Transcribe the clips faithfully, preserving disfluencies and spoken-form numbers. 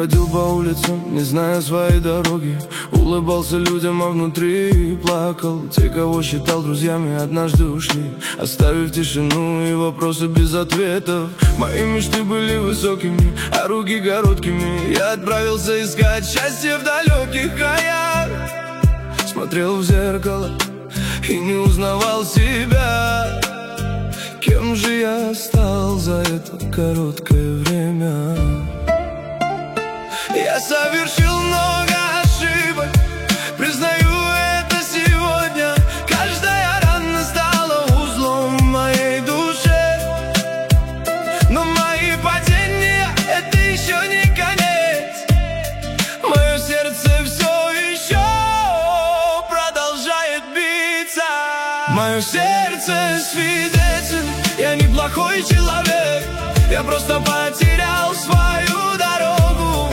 бродил по улицам, не зная своей дороги. Улыбался людям, а внутри плакал. Те, кого считал друзьями, однажды ушли, оставив тишину и вопросы без ответов. Мои мечты были высокими, а руки короткими. Я отправился искать счастье в далеких краях. Смотрел в зеркало и не узнавал себя. Кем же я стал за это короткое время? Я совершил много ошибок, признаю это сегодня. Каждая рана стала узлом в моей душе. Но мои падения — это еще не конец. Мое сердце все еще продолжает биться. Мое сердце свидетель, я неплохой человек. Я просто потерял свою дорогу.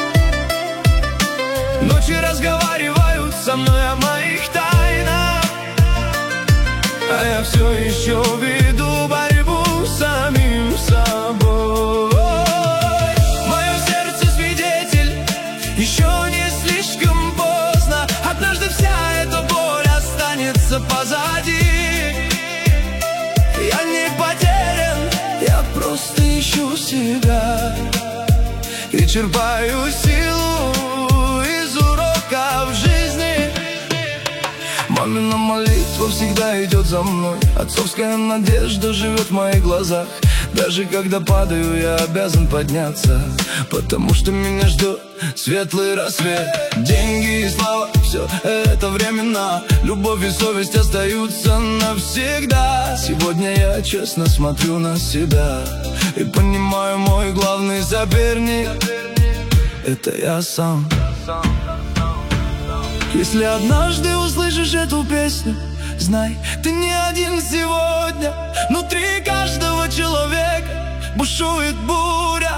Ночи разговаривают со мной о моих тайнах, а я все еще веду борьбу с самим собой. Мое сердце свидетель, еще не слишком поздно. Однажды вся эта боль останется позади. Я не потерян, я просто ищу себя и черпаю силу из уроков жизни. Мамина молитва всегда идет за мной, отцовская надежда живет в моих глазах. Даже когда падаю, я обязан подняться, потому что меня ждет светлый рассвет. Деньги и слава — все это временно. Любовь и совесть остаются навсегда. Сегодня я честно смотрю на себя и понимаю, мой главный соперник — это я сам. Если однажды услышишь эту песню, знай, ты не один сегодня. Внутри каждого человека бушует буря,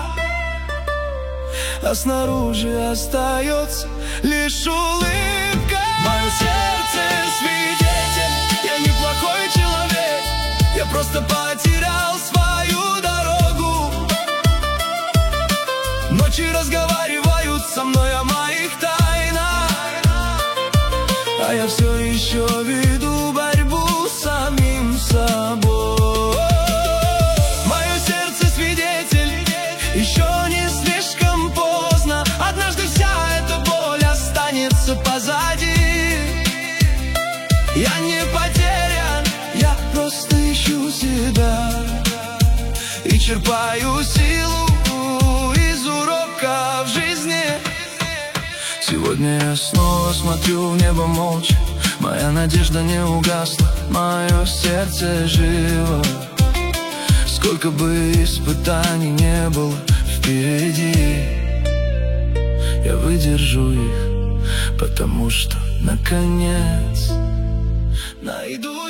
а снаружи остается лишь улыбка. Мое сердце свидетель, я неплохой человек. Я просто потерял свою дорогу. Ночи разговаривают со мной о моих тайнах, а я все еще веду борьбу с самим собой. Мое сердце свидетель, еще не слишком поздно. Однажды вся эта боль останется позади. Я не потерян, я просто ищу себя и черпаю силу из уроков жизни. Сегодня я снова смотрю в небо молча. Моя надежда не угасла, мое сердце живо. Сколько бы испытаний не было впереди, я выдержу их, потому что наконец найду